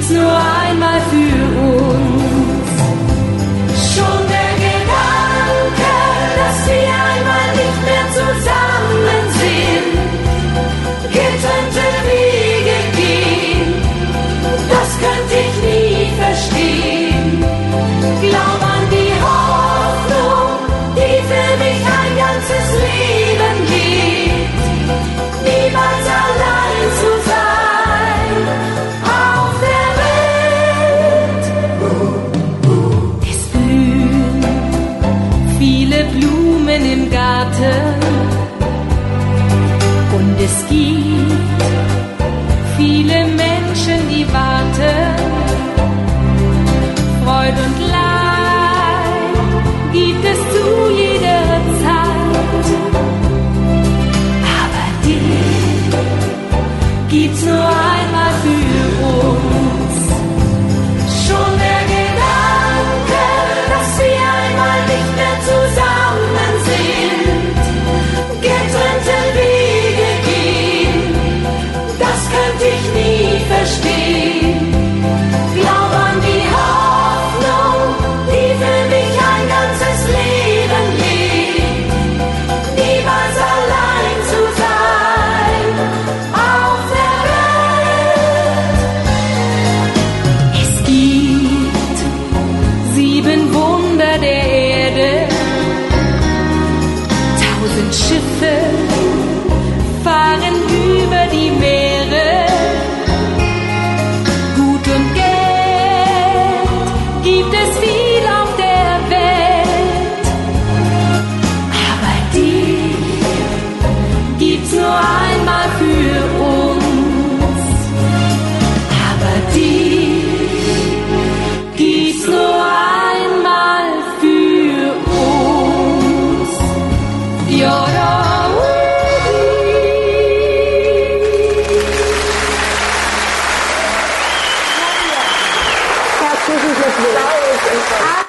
gibt's nur einmal für uns. Schon der Gedanke, dass wir einmal nicht mehr zusammen sind, getrennte Wege gehen, das könnte ich nie verstehen. Glaub an die Hoffnung, die für mich ein ganzes Leben lebt, niemals allein zu sein auf der Welt. Es blühen viele Blumen im Garten und es gibt viele Menschen, die warten. Freud und Leid gibt es zu jeder Zeit, aber dich gibt's nur einmal für uns. Schon der Gedanke, dass wir einmal nicht mehr zusammen sind, getrennte Wege gehen, das könnte ich nie verstehen. Glaub an die Hoffnung, die für mich ein ganzes Leben lebt, niemals allein zu sein auf der Welt. Es gibt 7 Wunder der Erde, 1000 Schiffe fahren über die Meere. Gut und Geld gibt es viel auf der Welt, aber dich gibt's nur einmal für uns. Aber dich gibt's nur einmal für uns. Herzlichen Glückwunsch.